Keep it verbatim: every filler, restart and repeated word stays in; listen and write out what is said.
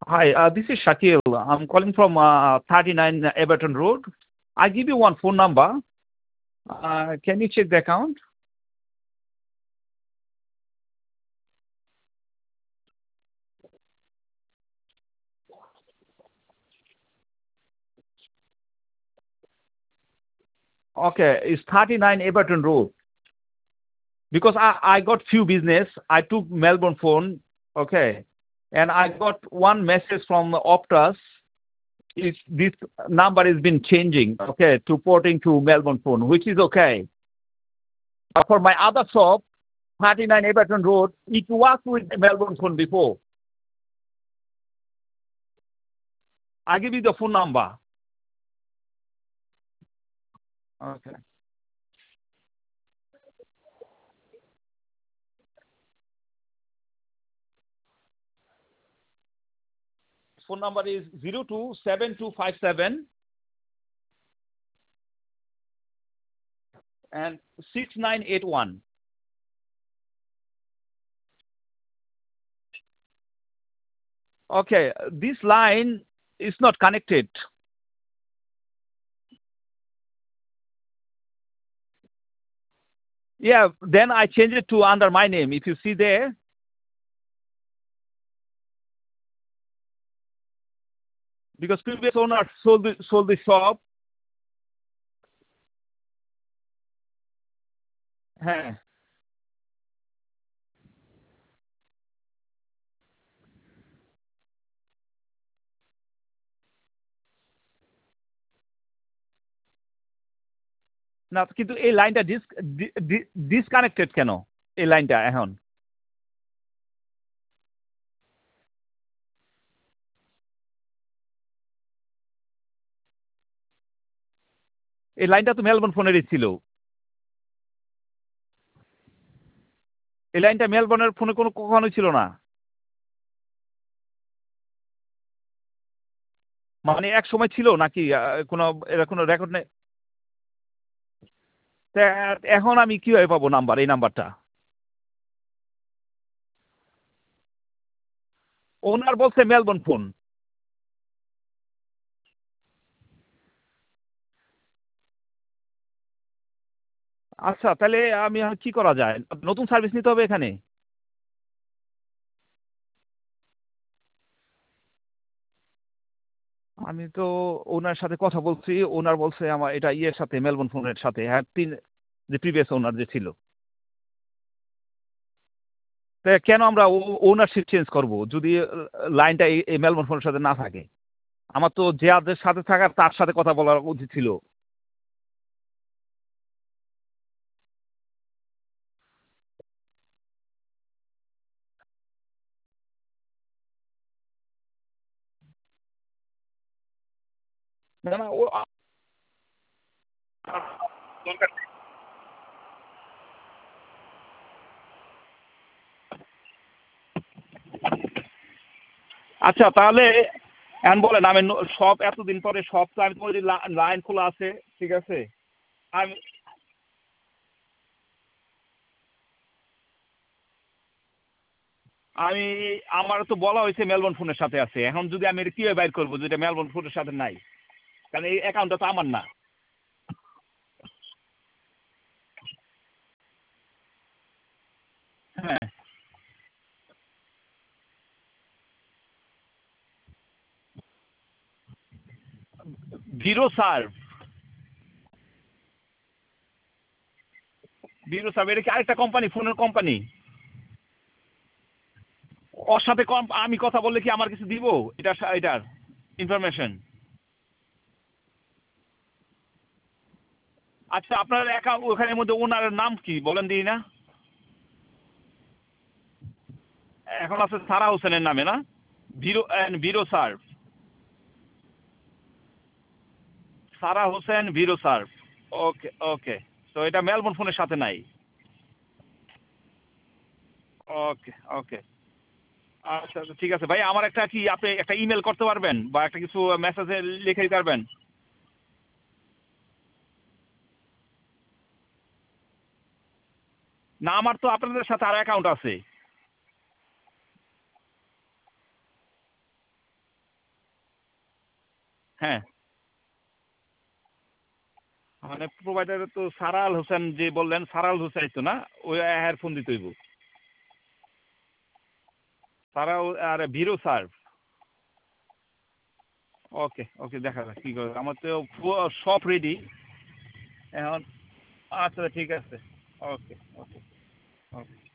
Hi, uh, this is Shakil. I'm calling from uh, thirty-nine Everton Road. I give you one phone number. Uh, can you check the account? Okay, it's thirty-nine Everton Road. Because I, I got few business. I took Melbourne phone. Okay. And I got one message from Optus. It's, this number has been changing, okay, to porting to Melbourne phone, which is okay. But for my other shop, thirty-nine Everton Road, it worked with Melbourne phone before. I give you the phone number. Okay. Phone number is zero two seven two five seven and six nine eight one. Okay, this line is not connected. Yeah, then I change it to under my name. If you see there, because previous owner sold the, sold the shop. হ্যাঁ না কিন্তু এই লাইনটা dish disconnected কেন এই লাইনটা এখন এই লাইনটা তো মেলবোর্ন ফোনেরই ছিল এই লাইনটা মেলবোর্নের ফোনে কোনো কখনোই ছিল না মানে এক সময় ছিল নাকি আহ, কোনো এর কোনো রেকর্ড নেই তা এখন আমি কিভাবে পাবো নাম্বার এই নাম্বারটা ওনার বলছে মেলবোর্ন ফোন আচ্ছা তাহলে আমি এখন কি করা যায় নতুন সার্ভিস নিতে হবে এখানে আমি তো ওনার সাথে কথা বলছি ওনার বলছে আমার এটা ইয়ের সাথে মেলবোর্ন ফোনের সাথে হ্যাঁ তিন যে প্রিভিয়াস ওনার যে ছিল তা কেন আমরা ওনারশিপ চেঞ্জ করব যদি লাইনটা এই মেলবোর্ন ফোনের সাথে না থাকে আমার তো যে যাদের সাথে থাকার তার সাথে কথা বলার উচিত ছিল না না ও আ- দরকার নেই। আচ্ছা তাহলে এখন বলেন আমি ন- সব এতদিন পরে সব তো আমি তোমার লাইন খোলা আছে ঠিক আছে আমি আমি আমার তো বলা হয়েছে মেলবোর্ন ফোনের সাথে আছে এখন যদি আমি এটা কিভাবে বাইর করবো যেটা মেলবোর্ন ফোনের সাথে নাই কারণ এই অ্যাকাউন্টটা তো আমার না হ্যাঁ জিরো সার্ভ জিরো সার্ভ এটা কি আরেকটা কোম্পানি ফোনের কোম্পানি ওর সাথে কম আমি কথা বললে কি আমার কিছু দিব এটা এটার ইনফরমেশন আচ্ছা আপনার অ্যাকাউন্ট ওখানের মধ্যে ওনার নাম কি বলেন দিই না এখন আছে সারা হোসেনের নামে না ভিরো ভিরো সার্ভ সারা হোসেন ভিরো সার্ভ ওকে ওকে তো এটা মেলবোর্ন ফোনের সাথে নাই ওকে ওকে আচ্ছা আচ্ছা, ঠিক আছে ভাই আমার একটা কি আপনি একটা ইমেল করতে পারবেন বা একটা কিছু মেসেজে লিখে দিতে পারবেন না আমার তো আপনাদের সাথে আর অ্যাকাউন্ট আছে হ্যাঁ মানে প্রোভাইডার তো সারাল হোসেন যে বললেন সারাল হোসেন তো না ওই হ্যার ফোন দিতে হইব সারা আর ভিরো স্যার ওকে ওকে দেখা যাক কী করে আমার তো সব রেডি এখন আচ্ছা ঠিক আছে ওকে ওকে ওকে